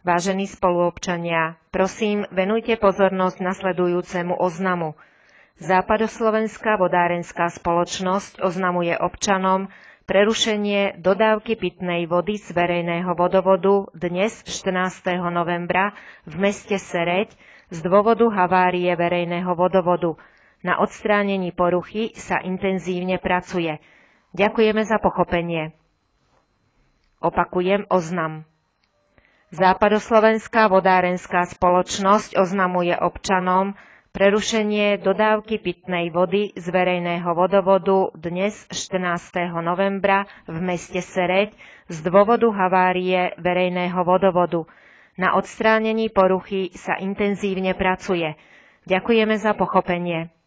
Vážení spoluobčania, prosím, venujte pozornosť nasledujúcemu oznamu. Západoslovenská vodárenská spoločnosť oznamuje občanom prerušenie dodávky pitnej vody z verejného vodovodu dnes 14. novembra v meste Sereď z dôvodu havárie verejného vodovodu. Na odstránení poruchy sa intenzívne pracuje. Ďakujeme za pochopenie. Opakujem oznam. Západoslovenská vodárenská spoločnosť oznamuje občanom prerušenie dodávky pitnej vody z verejného vodovodu dnes 14. novembra v meste Sereď z dôvodu havárie verejného vodovodu. Na odstránení poruchy sa intenzívne pracuje. Ďakujeme za pochopenie.